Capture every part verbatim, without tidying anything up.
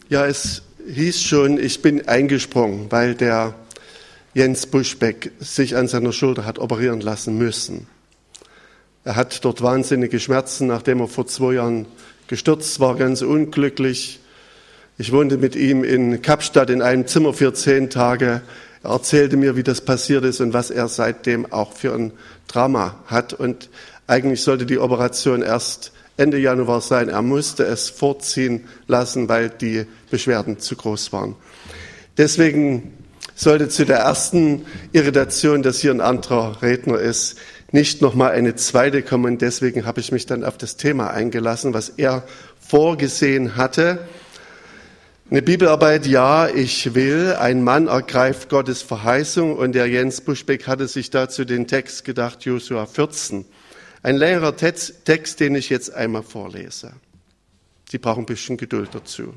Ja, es hieß schon, ich bin eingesprungen, weil der Jens Buschbeck sich an seiner Schulter hat operieren lassen müssen. Er hat dort wahnsinnige Schmerzen, nachdem er vor zwei Jahren gestürzt war, ganz unglücklich. Ich wohnte mit ihm in Kapstadt in einem Zimmer für zehn Tage. Er erzählte mir, wie das passiert ist und was er seitdem auch für ein Drama hat. Und eigentlich sollte die Operation erst Ende Januar sein. Er musste es vorziehen lassen, weil die Beschwerden zu groß waren. Deswegen sollte zu der ersten Irritation, dass hier ein anderer Redner ist, nicht nochmal eine zweite kommen. Und deswegen habe ich mich dann auf das Thema eingelassen, was er vorgesehen hatte. Eine Bibelarbeit, ja, ich will. Ein Mann ergreift Gottes Verheißung. Und der Jens Buschbeck hatte sich dazu den Text gedacht, Josua vierzehn. Ein längerer Text, den ich jetzt einmal vorlese. Sie brauchen ein bisschen Geduld dazu.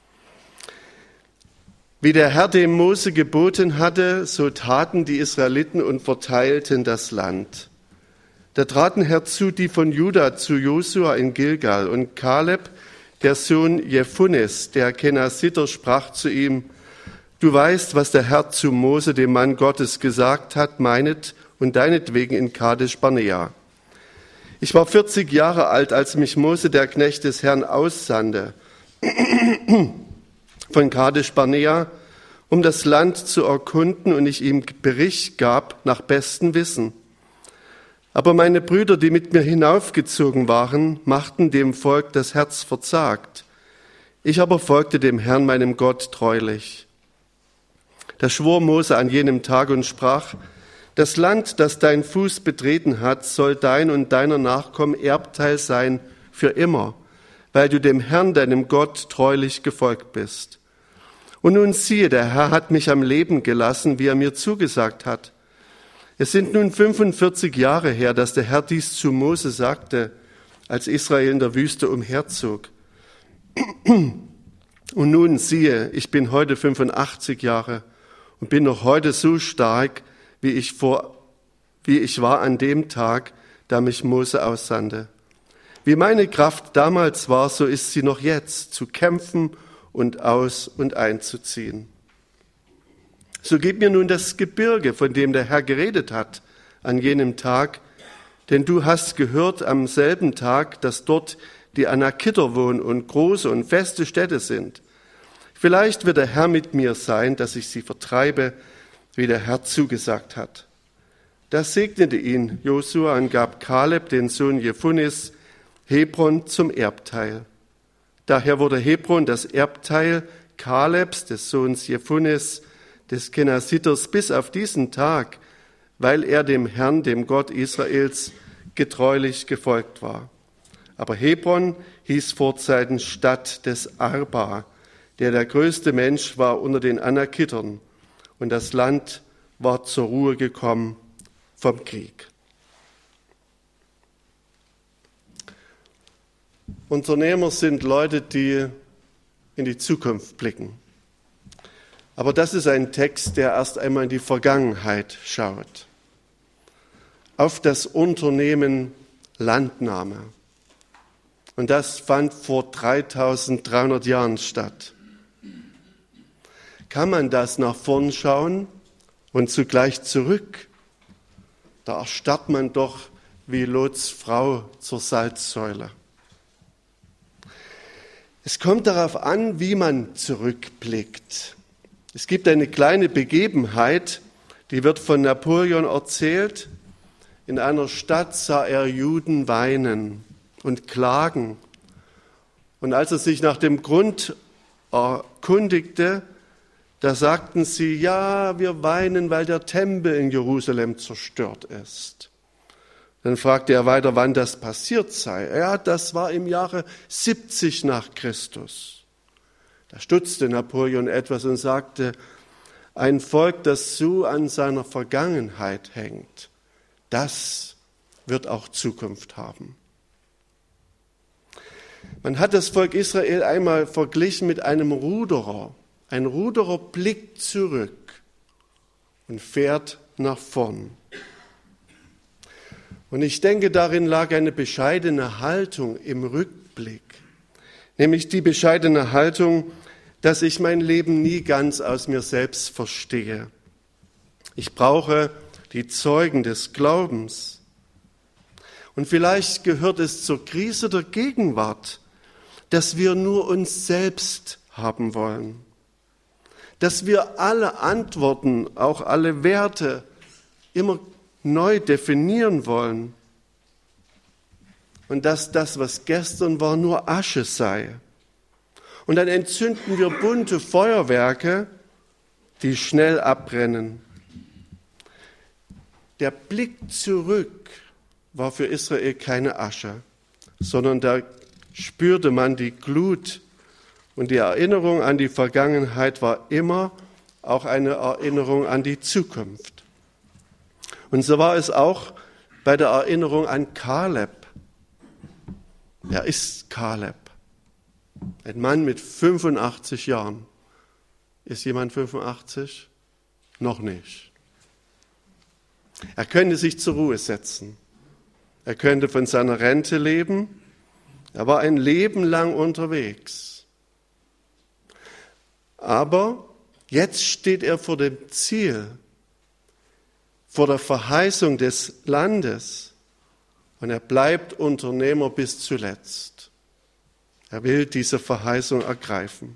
Wie der Herr dem Mose geboten hatte, so taten die Israeliten und verteilten das Land. Da traten herzu die von Juda zu Josua in Gilgal, und Kaleb, der Sohn Jephunes, der Kenasiter, sprach zu ihm: Du weißt, was der Herr zu Mose, dem Mann Gottes, gesagt hat, meinet und deinetwegen in Kadesh Barnea. Ich war vierzig Jahre alt, als mich Mose, der Knecht des Herrn, aussandte von Kadesh Barnea, um das Land zu erkunden, und ich ihm Bericht gab nach bestem Wissen. Aber meine Brüder, die mit mir hinaufgezogen waren, machten dem Volk das Herz verzagt. Ich aber folgte dem Herrn, meinem Gott, treulich. Da schwor Mose an jenem Tag und sprach: Das Land, das dein Fuß betreten hat, soll dein und deiner Nachkommen Erbteil sein für immer, weil du dem Herrn, deinem Gott, treulich gefolgt bist. Und nun siehe, der Herr hat mich am Leben gelassen, wie er mir zugesagt hat. Es sind nun fünfundvierzig Jahre her, dass der Herr dies zu Mose sagte, als Israel in der Wüste umherzog. Und nun siehe, ich bin heute fünfundachtzig Jahre und bin noch heute so stark, wie ich, vor, wie ich war an dem Tag, da mich Mose aussandte. Wie meine Kraft damals war, so ist sie noch jetzt, zu kämpfen und aus- und einzuziehen. So gib mir nun das Gebirge, von dem der Herr geredet hat, an jenem Tag, denn du hast gehört am selben Tag, dass dort die Anakiter wohnen und große und feste Städte sind. Vielleicht wird der Herr mit mir sein, dass ich sie vertreibe, wie der Herr zugesagt hat. Da segnete ihn Josua und gab Kaleb, den Sohn Jephunes, Hebron zum Erbteil. Daher wurde Hebron das Erbteil Kalebs, des Sohns Jephunes, des Kenasiters, bis auf diesen Tag, weil er dem Herrn, dem Gott Israels, getreulich gefolgt war. Aber Hebron hieß vorzeiten Stadt des Arba, der der größte Mensch war unter den Anakitern, und das Land war zur Ruhe gekommen vom Krieg. Unternehmer sind Leute, die in die Zukunft blicken. Aber das ist ein Text, der erst einmal in die Vergangenheit schaut. Auf das Unternehmen Landnahme. Und das fand vor dreitausenddreihundert Jahren statt. Kann man das nach vorn schauen und zugleich zurück? Da erstarrt man doch wie Lots Frau zur Salzsäule. Es kommt darauf an, wie man zurückblickt. Es gibt eine kleine Begebenheit, die wird von Napoleon erzählt. In einer Stadt sah er Juden weinen und klagen. Und als er sich nach dem Grund erkundigte, da sagten sie: Ja, wir weinen, weil der Tempel in Jerusalem zerstört ist. Dann fragte er weiter, wann das passiert sei. Ja, das war im Jahre siebzig nach Christus. Da stutzte Napoleon etwas und sagte: Ein Volk, das so an seiner Vergangenheit hängt, das wird auch Zukunft haben. Man hat das Volk Israel einmal verglichen mit einem Ruderer. Ein Ruderer blickt zurück und fährt nach vorn. Und ich denke, darin lag eine bescheidene Haltung im Rückblick, nämlich die bescheidene Haltung, dass ich mein Leben nie ganz aus mir selbst verstehe. Ich brauche die Zeugen des Glaubens. Und vielleicht gehört es zur Krise der Gegenwart, dass wir nur uns selbst haben wollen. Dass wir alle Antworten, auch alle Werte immer neu definieren wollen. Und dass das, was gestern war, nur Asche sei. Und dann entzünden wir bunte Feuerwerke, die schnell abbrennen. Der Blick zurück war für Israel keine Asche, sondern da spürte man die Glut. Und die Erinnerung an die Vergangenheit war immer auch eine Erinnerung an die Zukunft. Und so war es auch bei der Erinnerung an Kaleb. Wer ist Kaleb? Ein Mann mit fünfundachtzig Jahren. Ist jemand fünfundachtzig? Noch nicht. Er könnte sich zur Ruhe setzen. Er könnte von seiner Rente leben. Er war ein Leben lang unterwegs. Aber jetzt steht er vor dem Ziel, vor der Verheißung des Landes. Und er bleibt Unternehmer bis zuletzt. Er will diese Verheißung ergreifen.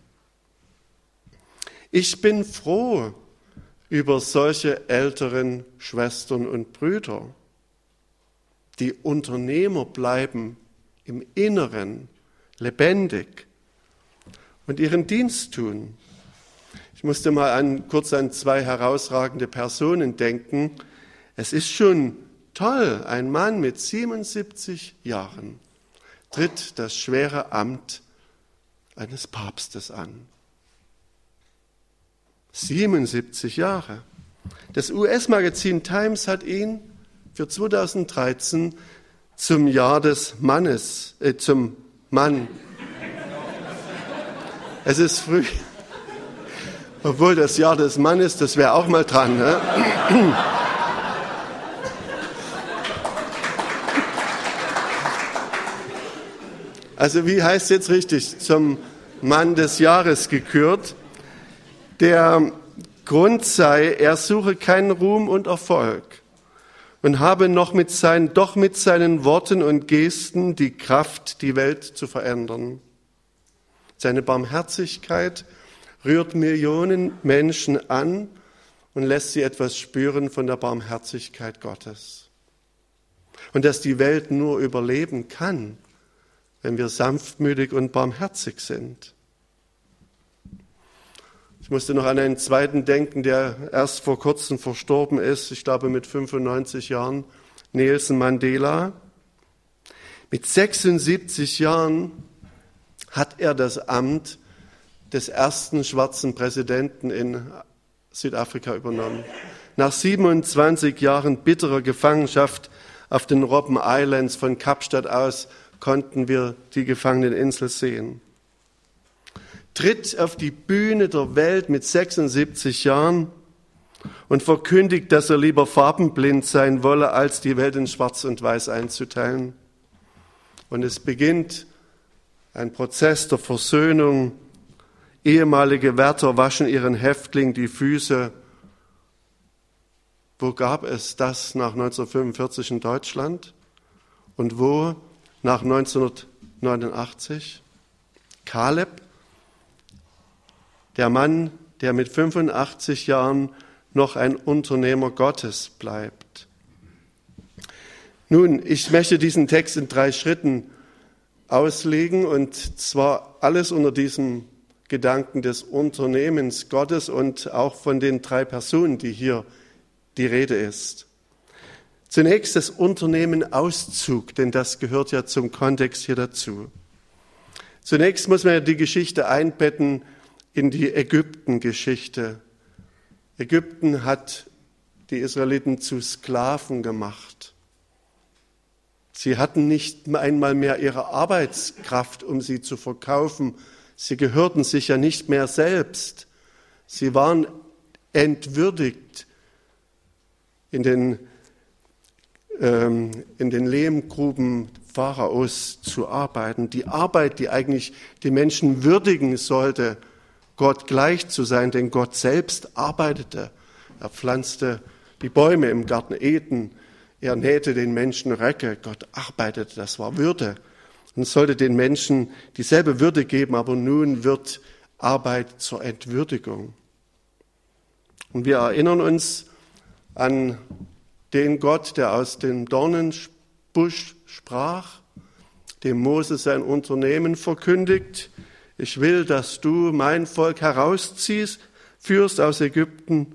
Ich bin froh über solche älteren Schwestern und Brüder, die Unternehmer bleiben im Inneren, lebendig und ihren Dienst tun. Ich musste mal an, kurz an zwei herausragende Personen denken. Es ist schon toll, ein Mann mit siebenundsiebzig Jahren tritt das schwere Amt eines Papstes an. siebenundsiebzig Jahre. Das U S-Magazin Times hat ihn für zweitausenddreizehn zum Jahr des Mannes, äh, zum Mann. Es ist früh, obwohl das Jahr des Mannes, das wäre auch mal dran. Ne? Also wie heißt es jetzt richtig? Zum Mann des Jahres gekürt. Der Grund sei, er suche keinen Ruhm und Erfolg und habe noch mit seinen, doch mit seinen Worten und Gesten die Kraft, die Welt zu verändern. Seine Barmherzigkeit rührt Millionen Menschen an und lässt sie etwas spüren von der Barmherzigkeit Gottes. Und dass die Welt nur überleben kann, wenn wir sanftmütig und barmherzig sind. Ich musste noch an einen zweiten denken, der erst vor kurzem verstorben ist, ich glaube mit fünfundneunzig Jahren, Nelson Mandela. Mit sechsundsiebzig Jahren hat er das Amt des ersten schwarzen Präsidenten in Südafrika übernommen. Nach siebenundzwanzig Jahren bitterer Gefangenschaft auf den Robben Islands von Kapstadt aus konnten wir die Gefangeneninsel sehen. Tritt auf die Bühne der Welt mit sechsundsiebzig Jahren und verkündigt, dass er lieber farbenblind sein wolle, als die Welt in Schwarz und Weiß einzuteilen. Und es beginnt ein Prozess der Versöhnung. Ehemalige Wärter waschen ihren Häftlingen die Füße. Wo gab es das nach neunzehnhundertfünfundvierzig in Deutschland? Und wo nach neunzehnhundertneunundachtzig? Kaleb, der Mann, der mit fünfundachtzig Jahren noch ein Unternehmer Gottes bleibt. Nun, ich möchte diesen Text in drei Schritten auslegen, und zwar alles unter diesem Gedanken des Unternehmens Gottes und auch von den drei Personen, die hier die Rede ist. Zunächst das Unternehmen Auszug, denn das gehört ja zum Kontext hier dazu. Zunächst muss man ja die Geschichte einbetten in die Ägypten-Geschichte. Ägypten hat die Israeliten zu Sklaven gemacht. Sie hatten nicht einmal mehr ihre Arbeitskraft, um sie zu verkaufen. Sie gehörten sich ja nicht mehr selbst. Sie waren entwürdigt, in den, ähm, in den Lehmgruben Pharaos zu arbeiten. Die Arbeit, die eigentlich die Menschen würdigen sollte, Gott gleich zu sein, denn Gott selbst arbeitete. Er pflanzte die Bäume im Garten Eden, er nähte den Menschen Röcke, Gott arbeitete, das war Würde und sollte den Menschen dieselbe Würde geben, aber nun wird Arbeit zur Entwürdigung. Und wir erinnern uns an den Gott, der aus dem Dornenbusch sprach, dem Mose sein Unternehmen verkündigt. Ich will, dass du mein Volk herausziehst, führst aus Ägypten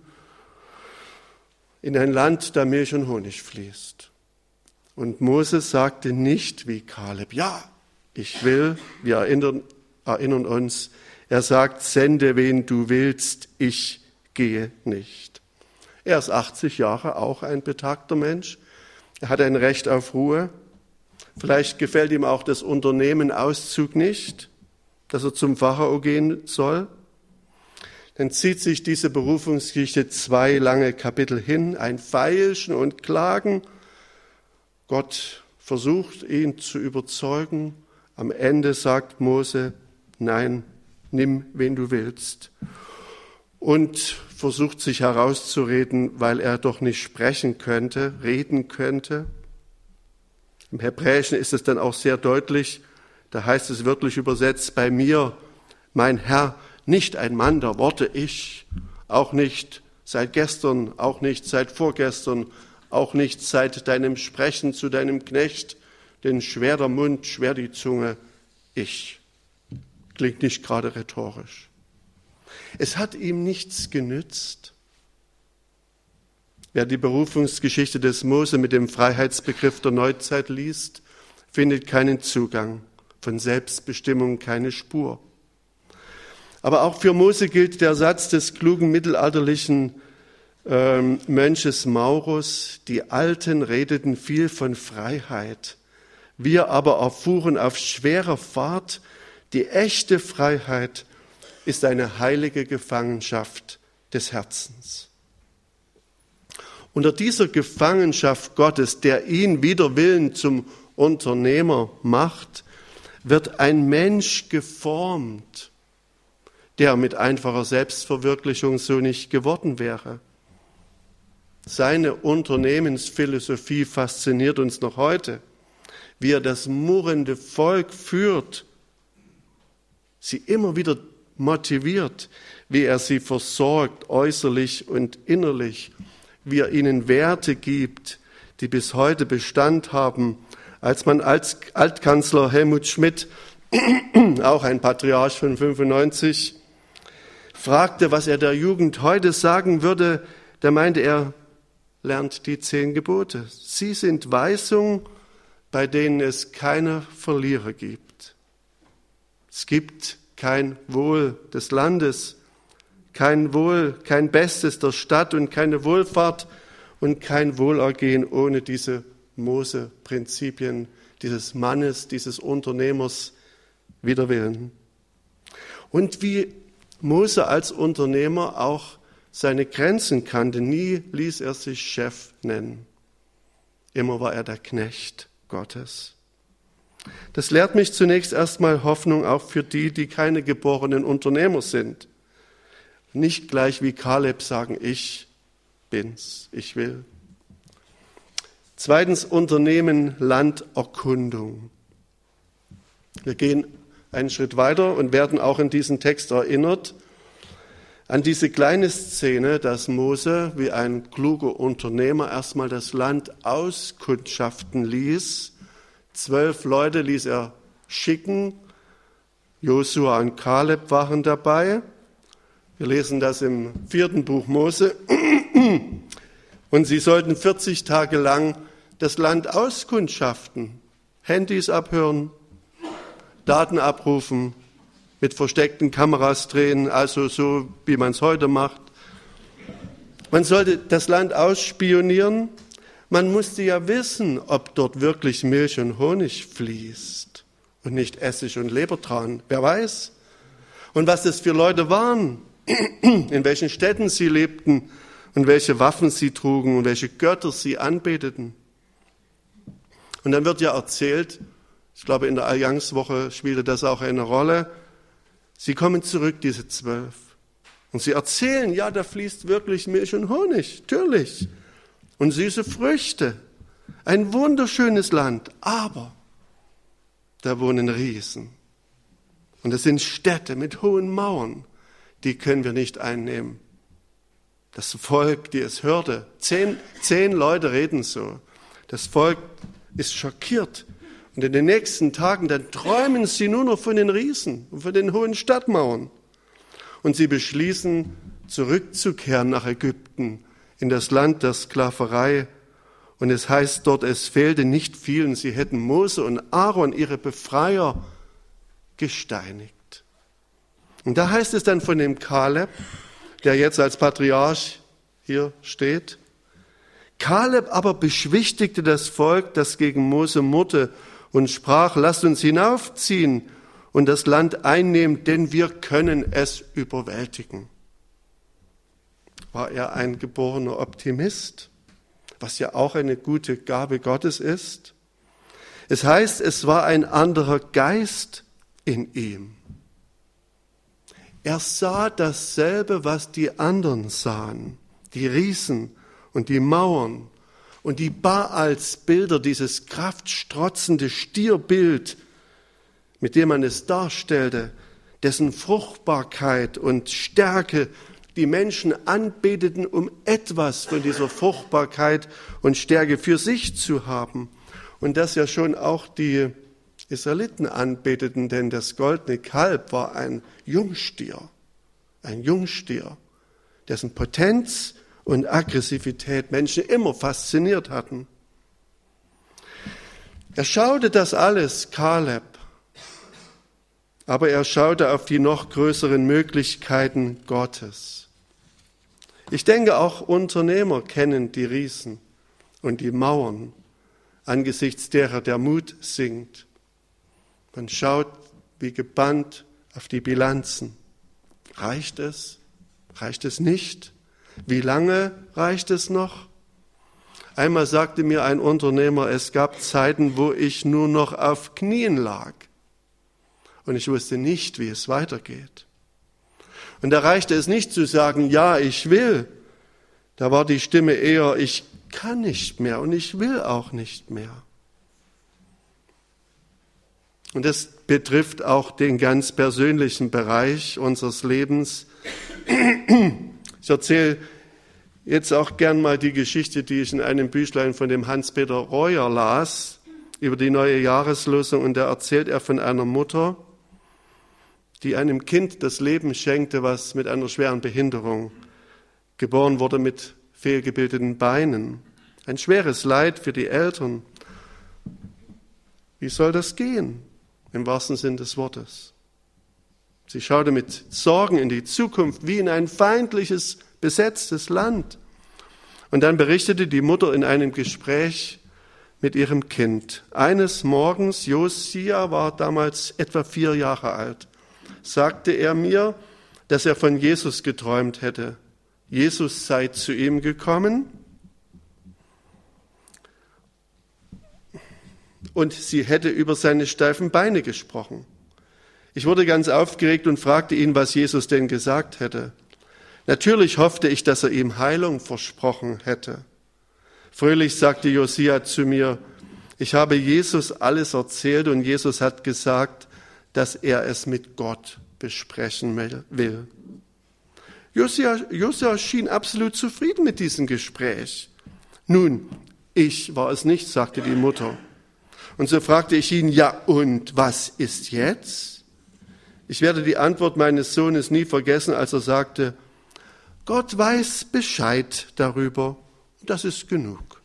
in ein Land, da Milch und Honig fließt. Und Mose sagte nicht wie Kaleb, ja, ich will, wir erinnern, erinnern uns, er sagt, sende wen du willst, ich gehe nicht. Er ist achtzig Jahre, auch ein betagter Mensch. Er hat ein Recht auf Ruhe. Vielleicht gefällt ihm auch das Unternehmen Auszug nicht, dass er zum Pharao gehen soll. Dann zieht sich diese Berufungsgeschichte zwei lange Kapitel hin, ein Feilschen und Klagen. Gott versucht, ihn zu überzeugen. Am Ende sagt Mose, nein, nimm, wen du willst. Und versucht sich herauszureden, weil er doch nicht sprechen könnte, reden könnte. Im Hebräischen ist es dann auch sehr deutlich, da heißt es wörtlich übersetzt, bei mir, mein Herr, nicht ein Mann der Worte, ich, auch nicht seit gestern, auch nicht seit vorgestern, auch nicht seit deinem Sprechen zu deinem Knecht, denn schwer der Mund, schwer die Zunge, ich. Klingt nicht gerade rhetorisch. Es hat ihm nichts genützt. Wer die Berufungsgeschichte des Mose mit dem Freiheitsbegriff der Neuzeit liest, findet keinen Zugang, von Selbstbestimmung keine Spur. Aber auch für Mose gilt der Satz des klugen mittelalterlichen ähm, Mönches Maurus, die Alten redeten viel von Freiheit. Wir aber erfuhren auf schwerer Fahrt, die echte Freiheit ist eine heilige Gefangenschaft des Herzens. Unter dieser Gefangenschaft Gottes, der ihn wider Willen zum Unternehmer macht, wird ein Mensch geformt, der mit einfacher Selbstverwirklichung so nicht geworden wäre. Seine Unternehmensphilosophie fasziniert uns noch heute, wie er das murrende Volk führt, sie immer wieder motiviert, wie er sie versorgt, äußerlich und innerlich, wie er ihnen Werte gibt, die bis heute Bestand haben. Als man als Altkanzler Helmut Schmidt, auch ein Patriarch von fünfundneunzig, fragte, was er der Jugend heute sagen würde, da meinte er, lernt die zehn Gebote. Sie sind Weisungen, bei denen es keine Verlierer gibt. Es gibt kein Wohl des Landes, kein Wohl, kein Bestes der Stadt und keine Wohlfahrt und kein Wohlergehen ohne diese Mose-Prinzipien dieses Mannes, dieses Unternehmers wider Willen. Und wie Mose als Unternehmer auch seine Grenzen kannte, nie ließ er sich Chef nennen. Immer war er der Knecht Gottes. Das lehrt mich zunächst erstmal Hoffnung auch für die, die keine geborenen Unternehmer sind. Nicht gleich wie Kaleb sagen, ich bin's, ich will. Zweitens Unternehmen, Landerkundung. Wir gehen einen Schritt weiter und werden auch in diesem Text erinnert an diese kleine Szene, dass Mose wie ein kluger Unternehmer erstmal das Land auskundschaften ließ. Zwölf Leute ließ er schicken. Josua und Kaleb waren dabei. Wir lesen das im vierten Buch Mose. Und sie sollten vierzig Tage lang das Land auskundschaften, Handys abhören, Daten abrufen, mit versteckten Kameras drehen, also so, wie man es heute macht. Man sollte das Land ausspionieren. Man musste ja wissen, ob dort wirklich Milch und Honig fließt und nicht Essig und Lebertran. Wer weiß? Und was das für Leute waren, in welchen Städten sie lebten und welche Waffen sie trugen und welche Götter sie anbeteten. Und dann wird ja erzählt, ich glaube in der Allianzwoche spielte das auch eine Rolle, Sie kommen zurück, diese zwölf. Und sie erzählen, ja, da fließt wirklich Milch und Honig, natürlich. Und süße Früchte. Ein wunderschönes Land, aber da wohnen Riesen. Und das sind Städte mit hohen Mauern, die können wir nicht einnehmen. Das Volk, die es hörte, zehn, zehn Leute reden so. Das Volk ist schockiert. Und in den nächsten Tagen, dann träumen sie nur noch von den Riesen und von den hohen Stadtmauern. Und sie beschließen, zurückzukehren nach Ägypten, in das Land der Sklaverei. Und es heißt dort, es fehlte nicht vielen. Sie hätten Mose und Aaron, ihre Befreier, gesteinigt. Und da heißt es dann von dem Kaleb, der jetzt als Patriarch hier steht. Kaleb aber beschwichtigte das Volk, das gegen Mose murrte, und sprach, lasst uns hinaufziehen und das Land einnehmen, denn wir können es überwältigen. War er ein geborener Optimist, was ja auch eine gute Gabe Gottes ist? Es heißt, es war ein anderer Geist in ihm. Er sah dasselbe, was die anderen sahen, die Riesen und die Mauern und die Baals-Bilder, dieses kraftstrotzende Stierbild, mit dem man es darstellte, dessen Fruchtbarkeit und Stärke die Menschen anbeteten, um etwas von dieser Fruchtbarkeit und Stärke für sich zu haben. Und das ja schon auch die Israeliten anbeteten, denn das goldene Kalb war ein Jungstier, ein Jungstier, dessen Potenz und Aggressivität Menschen immer fasziniert hatten. Er schaute das alles, Kaleb, aber er schaute auf die noch größeren Möglichkeiten Gottes. Ich denke, auch Unternehmer kennen die Riesen und die Mauern, angesichts derer der Mut sinkt. Man schaut wie gebannt auf die Bilanzen. Reicht es? Reicht es nicht? Wie lange reicht es noch? Einmal sagte mir ein Unternehmer, es gab Zeiten, wo ich nur noch auf Knien lag. Und ich wusste nicht, wie es weitergeht. Und da reichte es nicht zu sagen, ja, ich will. Da war die Stimme eher, ich kann nicht mehr und ich will auch nicht mehr. Und das betrifft auch den ganz persönlichen Bereich unseres Lebens. Ich erzähle jetzt auch gern mal die Geschichte, die ich in einem Büchlein von dem Hans-Peter Reuer las, über die neue Jahreslosung. Und da erzählt er von einer Mutter, die einem Kind das Leben schenkte, was mit einer schweren Behinderung geboren wurde, mit fehlgebildeten Beinen. Ein schweres Leid für die Eltern. Wie soll das gehen? Im wahrsten Sinn des Wortes. Sie schaute mit Sorgen in die Zukunft, wie in ein feindliches, besetztes Land. Und dann berichtete die Mutter in einem Gespräch mit ihrem Kind. Eines Morgens, Josia war damals etwa vier Jahre alt, sagte er mir, dass er von Jesus geträumt hätte. Jesus sei zu ihm gekommen und sie hätte über seine steifen Beine gesprochen. Ich wurde ganz aufgeregt und fragte ihn, was Jesus denn gesagt hätte. Natürlich hoffte ich, dass er ihm Heilung versprochen hätte. Fröhlich sagte Josia zu mir, ich habe Jesus alles erzählt und Jesus hat gesagt, dass er es mit Gott besprechen will. Josia, Josia schien absolut zufrieden mit diesem Gespräch. Nun, ich war es nicht, sagte die Mutter. Und so fragte ich ihn, ja und was ist jetzt? Ich werde die Antwort meines Sohnes nie vergessen, als er sagte, Gott weiß Bescheid darüber, das ist genug.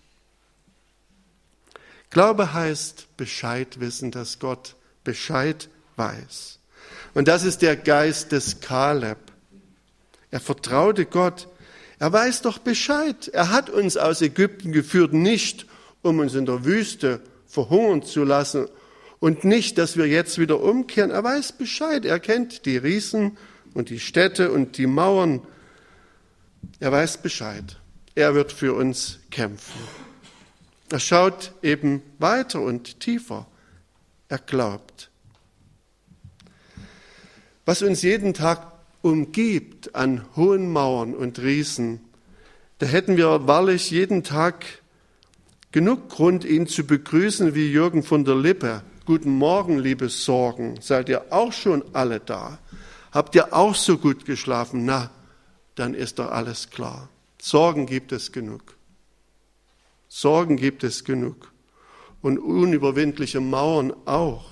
Glaube heißt Bescheid wissen, dass Gott Bescheid weiß. Und das ist der Geist des Kaleb. Er vertraute Gott. Er weiß doch Bescheid. Er hat uns aus Ägypten geführt, nicht um uns in der Wüste verhungern zu lassen und nicht, dass wir jetzt wieder umkehren. Er weiß Bescheid. Er kennt die Riesen und die Städte und die Mauern. Er weiß Bescheid. Er wird für uns kämpfen. Er schaut eben weiter und tiefer. Er glaubt. Was uns jeden Tag umgibt an hohen Mauern und Riesen, da hätten wir wahrlich jeden Tag genug Grund, ihn zu begrüßen wie Jürgen von der Lippe. Guten Morgen, liebe Sorgen. Seid ihr auch schon alle da? Habt ihr auch so gut geschlafen? Na, dann ist doch alles klar. Sorgen gibt es genug. Sorgen gibt es genug. Und unüberwindliche Mauern auch.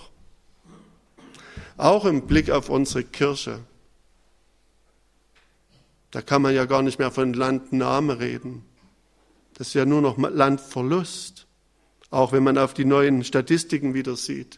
Auch im Blick auf unsere Kirche. Da kann man ja gar nicht mehr von Landnahme reden. Das ist ja nur noch Landverlust. Auch wenn man auf die neuen Statistiken wieder sieht.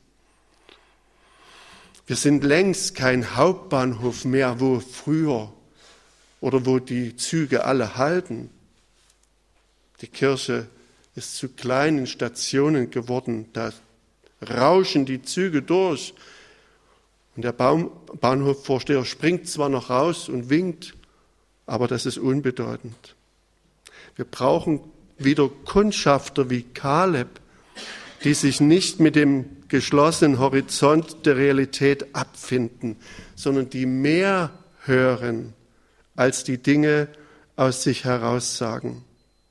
Wir sind längst kein Hauptbahnhof mehr, wo früher oder wo die Züge alle halten. Die Kirche ist zu kleinen Stationen geworden. Da rauschen die Züge durch. Und der Bahnhofvorsteher springt zwar noch raus und winkt, aber das ist unbedeutend. Wir brauchen wieder Kundschafter wie Kaleb, die sich nicht mit dem geschlossenen Horizont der Realität abfinden, sondern die mehr hören, als die Dinge aus sich heraus sagen.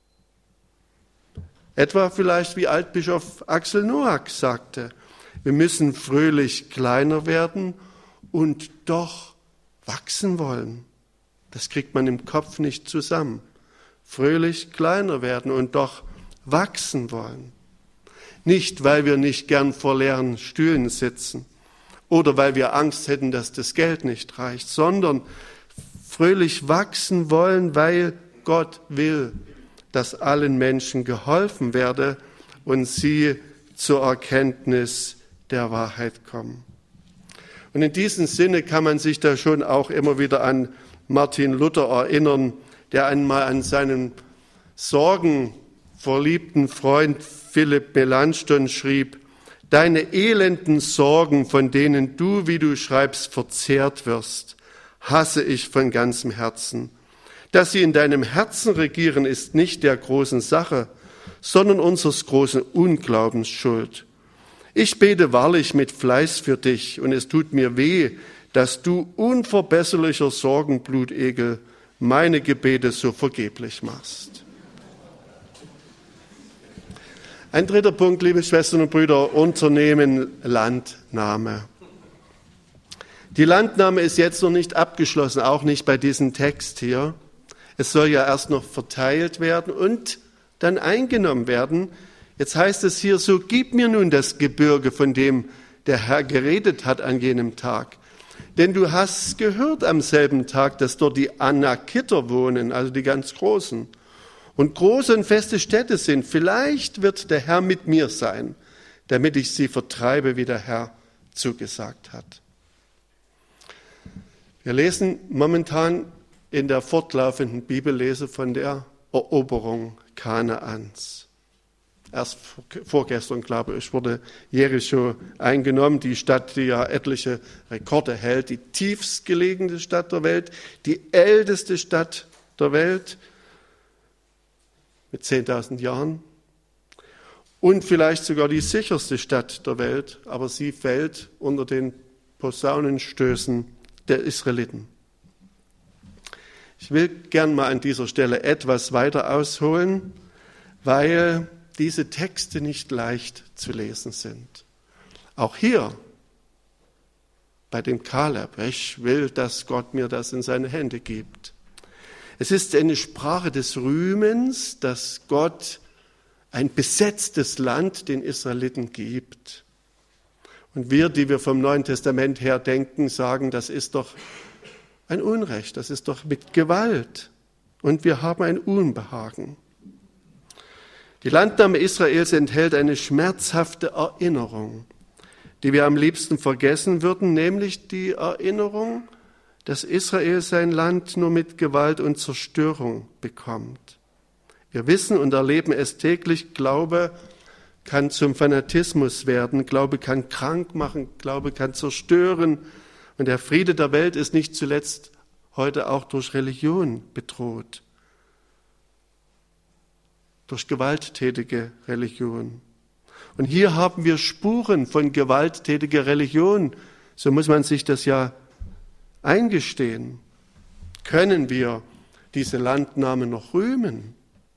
Etwa vielleicht wie Altbischof Axel Noack sagte, wir müssen fröhlich kleiner werden und doch wachsen wollen. Das kriegt man im Kopf nicht zusammen. Fröhlich kleiner werden und doch wachsen wollen. Nicht, weil wir nicht gern vor leeren Stühlen sitzen oder weil wir Angst hätten, dass das Geld nicht reicht, sondern fröhlich wachsen wollen, weil Gott will, dass allen Menschen geholfen werde und sie zur Erkenntnis der Wahrheit kommen. Und in diesem Sinne kann man sich da schon auch immer wieder an Martin Luther erinnern, der einmal an seinen sorgenverliebten Freund Philipp Melanchthon schrieb, deine elenden Sorgen, von denen du, wie du schreibst, verzehrt wirst, hasse ich von ganzem Herzen. Dass sie in deinem Herzen regieren, ist nicht der großen Sache, sondern unseres großen Unglaubens schuld. Ich bete wahrlich mit Fleiß für dich, und es tut mir weh, dass du unverbesserlicher Sorgenblutegel meine Gebete so vergeblich machst. Ein dritter Punkt, liebe Schwestern und Brüder, Unternehmen Landnahme. Die Landnahme ist jetzt noch nicht abgeschlossen, auch nicht bei diesem Text hier. Es soll ja erst noch verteilt werden und dann eingenommen werden. Jetzt heißt es hier so, gib mir nun das Gebirge, von dem der Herr geredet hat an jenem Tag. Denn du hast gehört am selben Tag, dass dort die Anakiter wohnen, also die ganz Großen, und große und feste Städte sind. Vielleicht wird der Herr mit mir sein, damit ich sie vertreibe, wie der Herr zugesagt hat. Wir lesen momentan in der fortlaufenden Bibellese von der Eroberung Kanaans. Erst vorgestern, glaube ich, wurde Jericho eingenommen, die Stadt, die ja etliche Rekorde hält, die tiefstgelegene Stadt der Welt, die älteste Stadt der Welt mit zehntausend Jahren und vielleicht sogar die sicherste Stadt der Welt, aber sie fällt unter den Posaunenstößen der Israeliten. Ich will gern mal an dieser Stelle etwas weiter ausholen, weil diese Texte nicht leicht zu lesen sind. Auch hier bei dem Kaleb, ich will, dass Gott mir das in seine Hände gibt. Es ist eine Sprache des Rühmens, dass Gott ein besetztes Land den Israeliten gibt. Und wir, die wir vom Neuen Testament her denken, sagen, das ist doch ein Unrecht, das ist doch mit Gewalt. Und wir haben ein Unbehagen. Die Landnahme Israels enthält eine schmerzhafte Erinnerung, die wir am liebsten vergessen würden, nämlich die Erinnerung, dass Israel sein Land nur mit Gewalt und Zerstörung bekommt. Wir wissen und erleben es täglich, Glaube kann zum Fanatismus werden, Glaube kann krank machen, Glaube kann zerstören. Und der Friede der Welt ist nicht zuletzt heute auch durch Religion bedroht. Durch gewalttätige Religion. Und hier haben wir Spuren von gewalttätiger Religion. So muss man sich das ja eingestehen? Können wir diese Landnahme noch rühmen?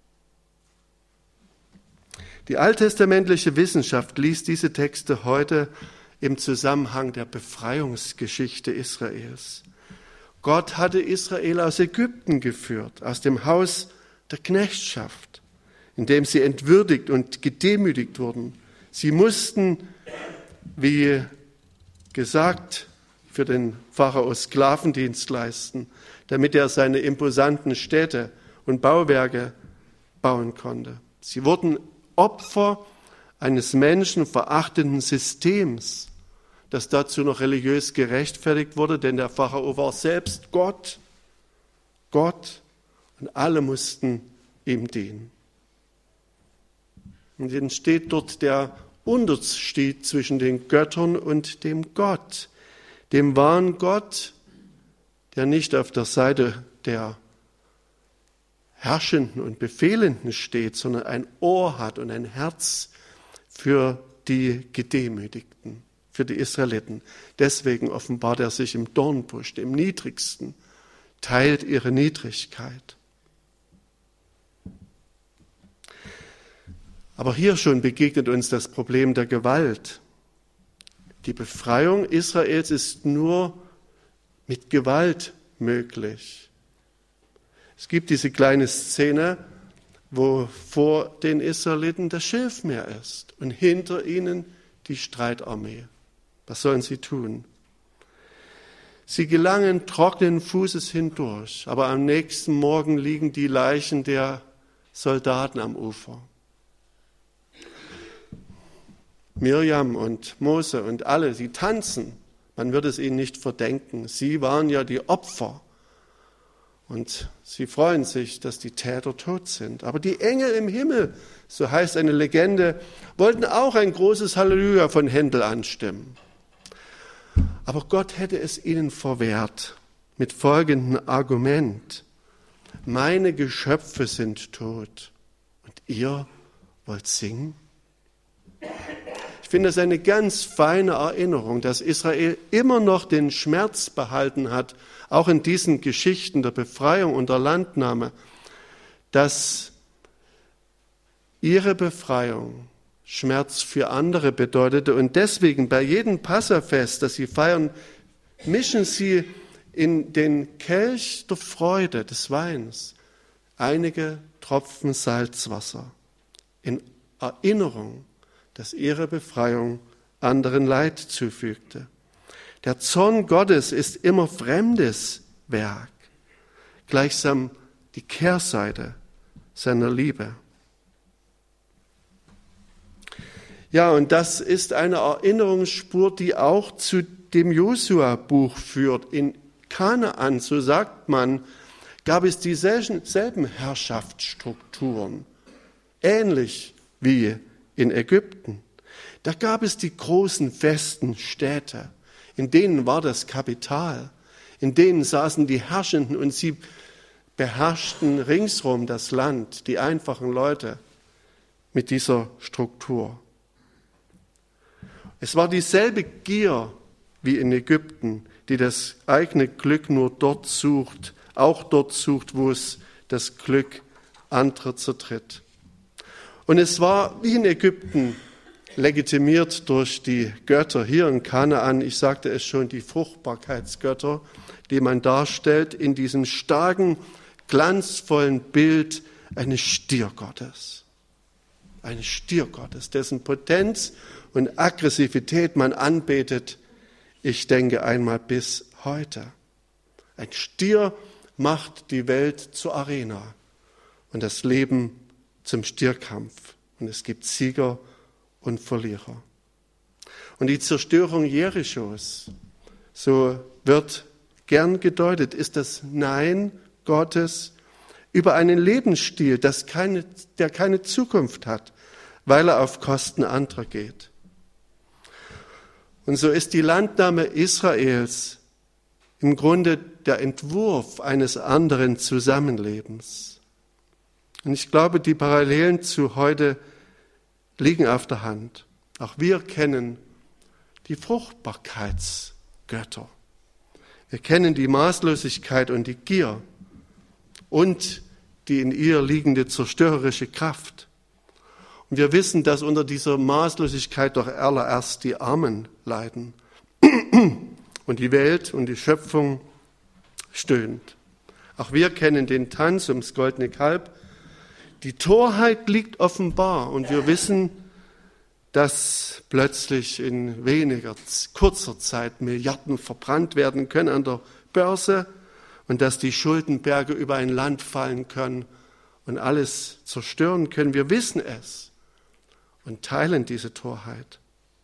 Die alttestamentliche Wissenschaft liest diese Texte heute im Zusammenhang der Befreiungsgeschichte Israels. Gott hatte Israel aus Ägypten geführt, aus dem Haus der Knechtschaft, in dem sie entwürdigt und gedemütigt wurden. Sie mussten, wie gesagt, für den Pharao Sklavendienst leisten, damit er seine imposanten Städte und Bauwerke bauen konnte. Sie wurden Opfer eines menschenverachtenden Systems, das dazu noch religiös gerechtfertigt wurde, denn der Pharao war selbst Gott, Gott, und alle mussten ihm dienen. Und dann steht dort der Unterschied zwischen den Göttern und dem Gott, dem wahren Gott, der nicht auf der Seite der Herrschenden und Befehlenden steht, sondern ein Ohr hat und ein Herz für die Gedemütigten, für die Israeliten. Deswegen offenbart er sich im Dornbusch, dem Niedrigsten, teilt ihre Niedrigkeit. Aber hier schon begegnet uns das Problem der Gewalt. Die Befreiung Israels ist nur mit Gewalt möglich. Es gibt diese kleine Szene, wo vor den Israeliten das Schilfmeer ist und hinter ihnen die Streitarmee. Was sollen sie tun? Sie gelangen trockenen Fußes hindurch, aber am nächsten Morgen liegen die Leichen der Soldaten am Ufer. Mirjam und Mose und alle, sie tanzen. Man wird es ihnen nicht verdenken. Sie waren ja die Opfer. Und sie freuen sich, dass die Täter tot sind. Aber die Engel im Himmel, so heißt eine Legende, wollten auch ein großes Halleluja von Händel anstimmen. Aber Gott hätte es ihnen verwehrt mit folgendem Argument. Meine Geschöpfe sind tot und ihr wollt singen? Ich finde das eine ganz feine Erinnerung, dass Israel immer noch den Schmerz behalten hat, auch in diesen Geschichten der Befreiung und der Landnahme, dass ihre Befreiung Schmerz für andere bedeutete. Und deswegen bei jedem Passafest, das sie feiern, mischen sie in den Kelch der Freude des Weins einige Tropfen Salzwasser in Erinnerung, dass ihre Befreiung anderen Leid zufügte. Der Zorn Gottes ist immer fremdes Werk, gleichsam die Kehrseite seiner Liebe. Ja, und das ist eine Erinnerungsspur, die auch zu dem Josua-Buch führt. In Kanaan, so sagt man, gab es dieselben Herrschaftsstrukturen, ähnlich wie in Ägypten. Da gab es die großen festen Städte, in denen war das Kapital, in denen saßen die Herrschenden und sie beherrschten ringsherum das Land, die einfachen Leute mit dieser Struktur. Es war dieselbe Gier wie in Ägypten, die das eigene Glück nur dort sucht, auch dort sucht, wo es das Glück anderer zertritt. Und es war wie in Ägypten legitimiert durch die Götter hier in Kanaan, ich sagte es schon, die Fruchtbarkeitsgötter, die man darstellt in diesem starken, glanzvollen Bild eines Stiergottes. Eines Stiergottes, dessen Potenz und Aggressivität man anbetet, ich denke einmal bis heute. Ein Stier macht die Welt zur Arena und das Leben zum Stierkampf. Und es gibt Sieger und Verlierer. Und die Zerstörung Jerichos, so wird gern gedeutet, ist das Nein Gottes über einen Lebensstil, das keine, der keine Zukunft hat, weil er auf Kosten anderer geht. Und so ist die Landnahme Israels im Grunde der Entwurf eines anderen Zusammenlebens. Und ich glaube, die Parallelen zu heute liegen auf der Hand. Auch wir kennen die Fruchtbarkeitsgötter. Wir kennen die Maßlosigkeit und die Gier und die in ihr liegende zerstörerische Kraft. Und wir wissen, dass unter dieser Maßlosigkeit doch allererst die Armen leiden und die Welt und die Schöpfung stöhnt. Auch wir kennen den Tanz ums goldene Kalb. Die Torheit liegt offenbar und wir wissen, dass plötzlich in weniger kurzer Zeit Milliarden verbrannt werden können an der Börse und dass die Schuldenberge über ein Land fallen können und alles zerstören können. Wir wissen es und teilen diese Torheit.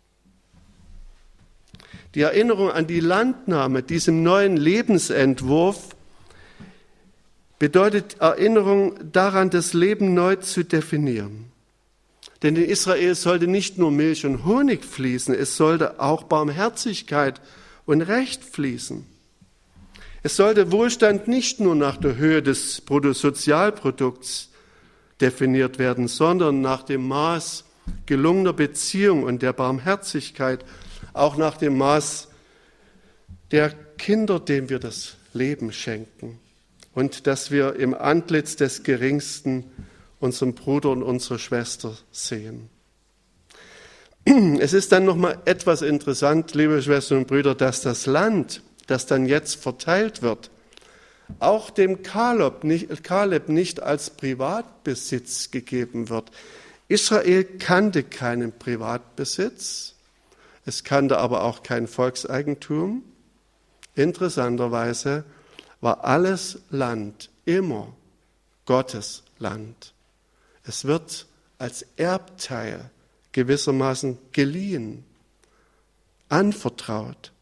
Die Erinnerung an die Landnahme, diesem neuen Lebensentwurf, bedeutet Erinnerung daran, das Leben neu zu definieren. Denn in Israel sollte nicht nur Milch und Honig fließen, es sollte auch Barmherzigkeit und Recht fließen. Es sollte Wohlstand nicht nur nach der Höhe des Bruttosozialprodukts definiert werden, sondern nach dem Maß gelungener Beziehung und der Barmherzigkeit, auch nach dem Maß der Kinder, denen wir das Leben schenken. Und dass wir im Antlitz des Geringsten unseren Bruder und unsere Schwester sehen. Es ist dann nochmal etwas interessant, liebe Schwestern und Brüder, dass das Land, das dann jetzt verteilt wird, auch dem Kaleb nicht, Kaleb nicht als Privatbesitz gegeben wird. Israel kannte keinen Privatbesitz, es kannte aber auch kein Volkseigentum. Interessanterweise war alles Land immer Gottes Land. Es wird als Erbteil gewissermaßen geliehen, anvertraut.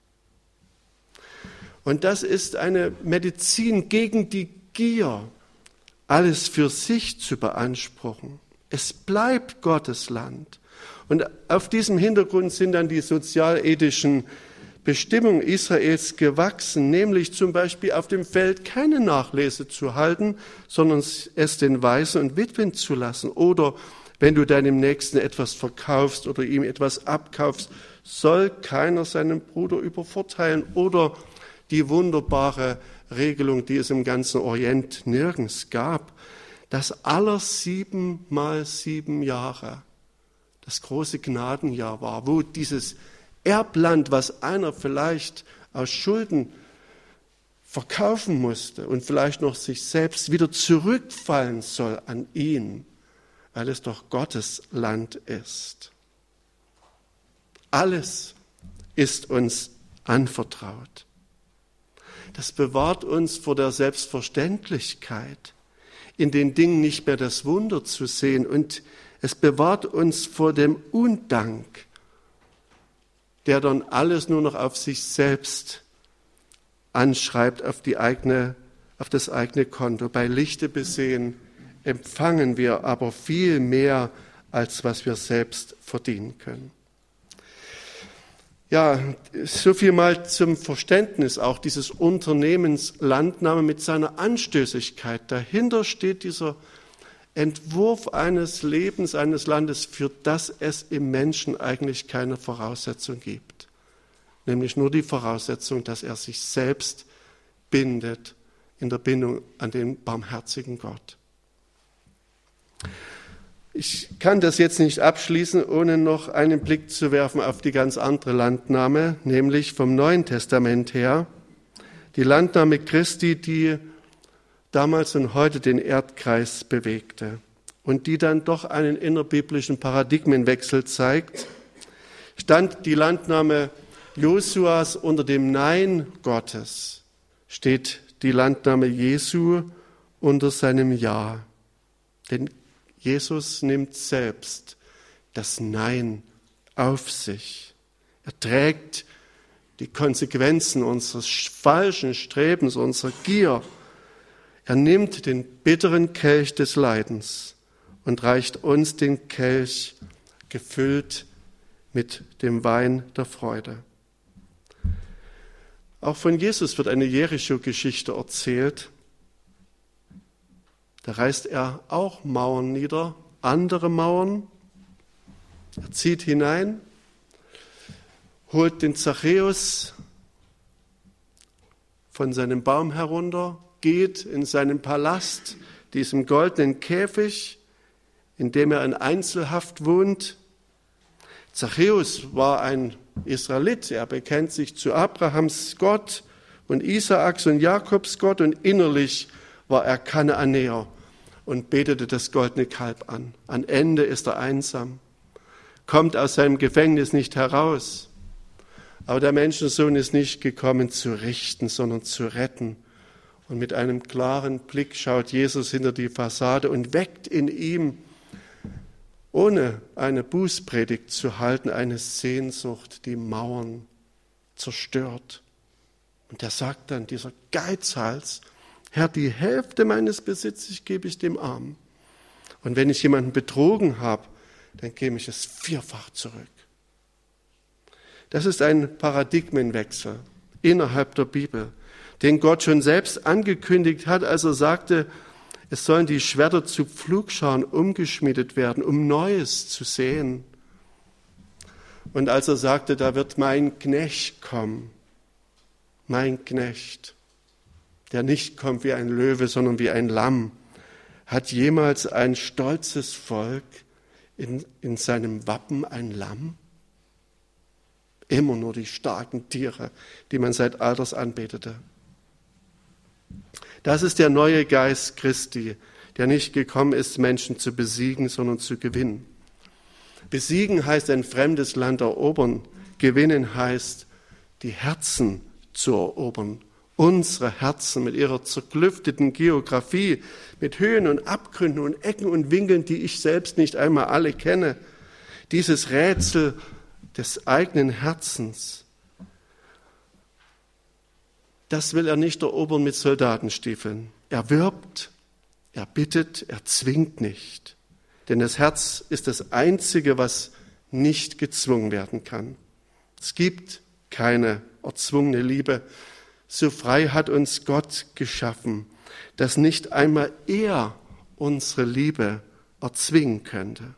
Und das ist eine Medizin gegen die Gier, alles für sich zu beanspruchen. Es bleibt Gottes Land. Und auf diesem Hintergrund sind dann die sozialethischen Bestimmung Israels gewachsen, nämlich zum Beispiel auf dem Feld keine Nachlese zu halten, sondern es den Waisen und Witwen zu lassen. Oder wenn du deinem Nächsten etwas verkaufst oder ihm etwas abkaufst, soll keiner seinen Bruder übervorteilen. Oder die wunderbare Regelung, die es im ganzen Orient nirgends gab, dass aller sieben mal sieben Jahre das große Gnadenjahr war, wo dieses Erbland, was einer vielleicht aus Schulden verkaufen musste und vielleicht noch sich selbst wieder zurückfallen soll an ihn, weil es doch Gottes Land ist. Alles ist uns anvertraut. Das bewahrt uns vor der Selbstverständlichkeit, in den Dingen nicht mehr das Wunder zu sehen, und es bewahrt uns vor dem Undank, der dann alles nur noch auf sich selbst anschreibt, auf die eigene, auf das eigene Konto. Bei Lichte besehen empfangen wir aber viel mehr, als was wir selbst verdienen können. Ja, so viel mal zum Verständnis auch dieses Unternehmens Landnahme mit seiner Anstößigkeit. Dahinter steht dieser Entwurf eines Lebens, eines Landes, für das es im Menschen eigentlich keine Voraussetzung gibt. Nämlich nur die Voraussetzung, dass er sich selbst bindet in der Bindung an den barmherzigen Gott. Ich kann das jetzt nicht abschließen, ohne noch einen Blick zu werfen auf die ganz andere Landnahme, nämlich vom Neuen Testament her. Die Landnahme Christi, die damals und heute den Erdkreis bewegte und die dann doch einen innerbiblischen Paradigmenwechsel zeigt. Stand die Landnahme Josuas unter dem Nein Gottes, steht die Landnahme Jesu unter seinem Ja. Denn Jesus nimmt selbst das Nein auf sich. Er trägt die Konsequenzen unseres falschen Strebens, unserer Gier. Er nimmt den bitteren Kelch des Leidens und reicht uns den Kelch gefüllt mit dem Wein der Freude. Auch von Jesus wird eine Jericho-Geschichte erzählt. Da reißt er auch Mauern nieder, andere Mauern. Er zieht hinein, holt den Zachäus von seinem Baum herunter, geht in seinen Palast, diesem goldenen Käfig, in dem er in Einzelhaft wohnt. Zachäus war ein Israelit, er bekennt sich zu Abrahams Gott und Isaaks und Jakobs Gott und innerlich war er Kanaanäer und betete das goldene Kalb an. Am Ende ist er einsam, kommt aus seinem Gefängnis nicht heraus. Aber der Menschensohn ist nicht gekommen zu richten, sondern zu retten. Und mit einem klaren Blick schaut Jesus hinter die Fassade und weckt in ihm, ohne eine Bußpredigt zu halten, eine Sehnsucht, die Mauern zerstört. Und er sagt dann, dieser Geizhals, Herr, die Hälfte meines Besitzes gebe ich dem Armen. Und wenn ich jemanden betrogen habe, dann gebe ich es vierfach zurück. Das ist ein Paradigmenwechsel innerhalb der Bibel, den Gott schon selbst angekündigt hat, als er sagte, es sollen die Schwerter zu Pflugscharen umgeschmiedet werden, um Neues zu sehen. Und als er sagte, da wird mein Knecht kommen, mein Knecht, der nicht kommt wie ein Löwe, sondern wie ein Lamm, hat jemals ein stolzes Volk in, in seinem Wappen ein Lamm? Immer nur die starken Tiere, die man seit Alters anbetete. Das ist der neue Geist Christi, der nicht gekommen ist, Menschen zu besiegen, sondern zu gewinnen. Besiegen heißt ein fremdes Land erobern. Gewinnen heißt, die Herzen zu erobern. Unsere Herzen mit ihrer zerklüfteten Geografie, mit Höhen und Abgründen und Ecken und Winkeln, die ich selbst nicht einmal alle kenne. Dieses Rätsel des eigenen Herzens, das will er nicht erobern mit Soldatenstiefeln. Er wirbt, er bittet, er zwingt nicht. Denn das Herz ist das Einzige, was nicht gezwungen werden kann. Es gibt keine erzwungene Liebe. So frei hat uns Gott geschaffen, dass nicht einmal er unsere Liebe erzwingen könnte.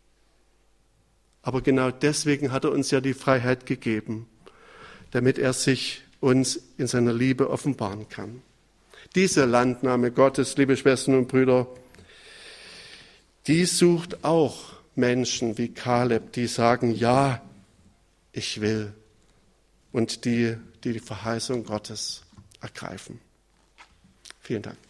Aber genau deswegen hat er uns ja die Freiheit gegeben, damit er sich uns in seiner Liebe offenbaren kann. Diese Landnahme Gottes, liebe Schwestern und Brüder, die sucht auch Menschen wie Kaleb, die sagen, ja, ich will, und die die, die Verheißung Gottes ergreifen. Vielen Dank.